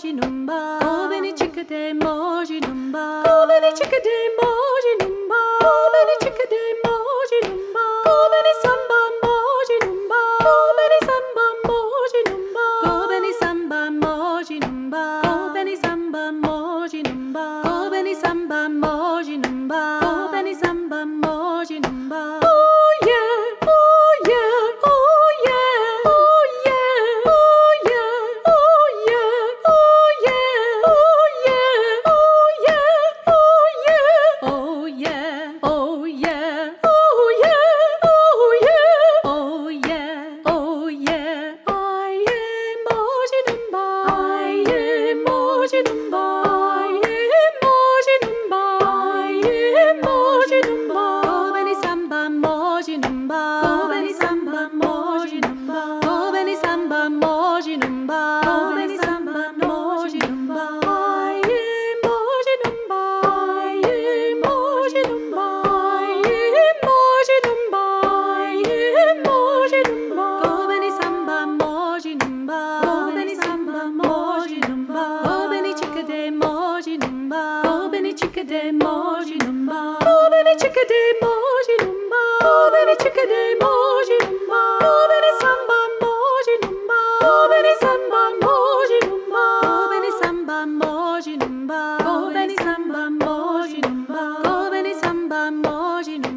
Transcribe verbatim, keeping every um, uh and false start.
moji numba. Go beni chickadee moji numba. Go beni chickadee moji numba. Go beni chickadee moji numba. Go beni samba moji numba. Go beni samba moji numba. Go beni samba moji numba. Go beni samba moji numba. Go beni samba moji numba. Go beni samba moji numba. Oh yeah, oh yeah, oh yeah, oh yeah, oh yeah, oh yeah, oh yeah, oh yeah, oh yeah, oh yeah, oh yeah, oh yeah, oh yeah, oh yeah, oh yeah, oh yeah. I am moji numba. I am moji numba. I am moji numba. I am moji numba. Go beni samba moji numba. Go beni samba moji numba. Go beni samba moji numba. Go beni samba moji numba. I am moji numba. I am moji numba. I am moji numba. I am moji numba. Go beni samba moji numba. Go beni samba moji numba. Go beni chickadee moji numba. Go beni chickadee moji numba. Go beni chickadee moji numba. Go beni chickadee moji numba. Go beni samba moji numba. Go beni samba moji numba. Go beni samba moji numba. Go beni samba moji numba. Go beni samba moji numba.